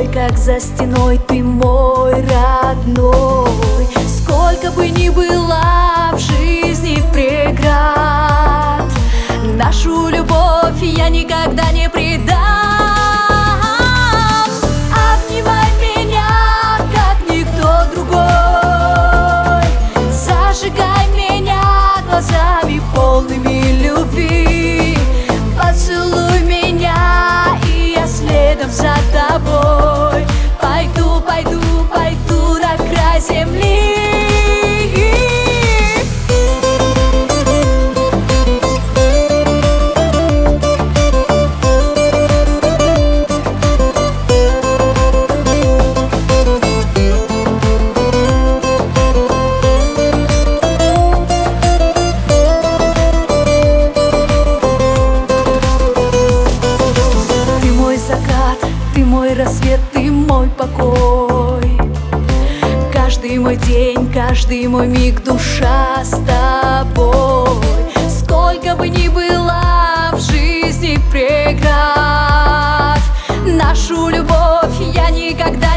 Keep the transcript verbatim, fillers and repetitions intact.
тобой, как за стеной, ты мой родной. Сколько бы ни было в жизни преград, нашу любовь я никогда не предам. Обнимай меня, как никто другой, зажигай меня глазами полными любви. Поцелуй меня, и я следом за тобой пойду, пойду, пойду на край земли. Ты мой рассвет, ты мой покой. Каждый мой день, каждый мой миг душа с тобой. Сколько бы ни было в жизни преград, нашу любовь я никогда